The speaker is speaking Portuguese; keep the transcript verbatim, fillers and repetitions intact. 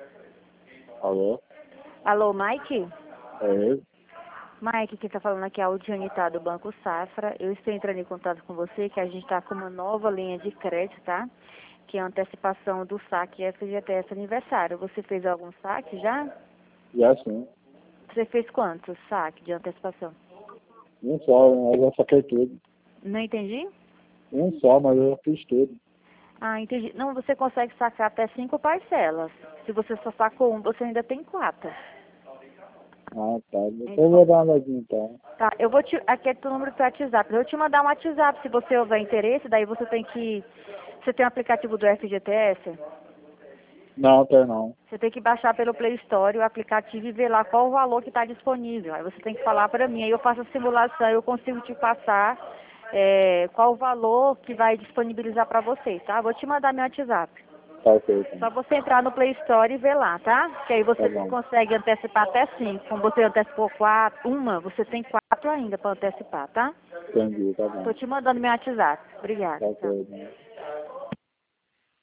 Alô? Alô, Mike? É ele? Mike, quem está falando aqui é a Aldiane tá, do Banco Safra. Eu estou entrando em contato com você, que a gente está com uma nova linha de crédito, tá? Que é a antecipação do saque F G T S aniversário. Você fez algum saque já? Já sim. Você fez quantos saque de antecipação? Um só, eu já saquei tudo. Não entendi? Um só, mas eu já fiz tudo. Ah, entendi. Não, você consegue sacar até cinco parcelas. Se você só sacou um, você ainda tem quatro. Ah, tá. Depois eu vou dar uma olhadinha então. Tá, eu vou te... Aqui é teu número do WhatsApp. Eu vou te mandar um WhatsApp se você houver interesse. Daí você tem que... Você tem o aplicativo do F G T S? Não, tem não. Você tem que baixar pelo Play Store o aplicativo e ver lá qual o valor que está disponível. Aí você tem que falar para mim. Aí eu faço a simulação, eu consigo te passar é, qual o valor que vai disponibilizar para você, tá? Vou te mandar meu WhatsApp. Tá ok, então. Só você entrar no Play Store e ver lá, tá? Que aí Tá você bom. consegue antecipar até cinco. Como você antecipou quatro, uma, você tem quatro ainda para antecipar, tá? Entendi, tá bom. Tô te mandando meu WhatsApp. Obrigada. Tá Tchau. ok, então.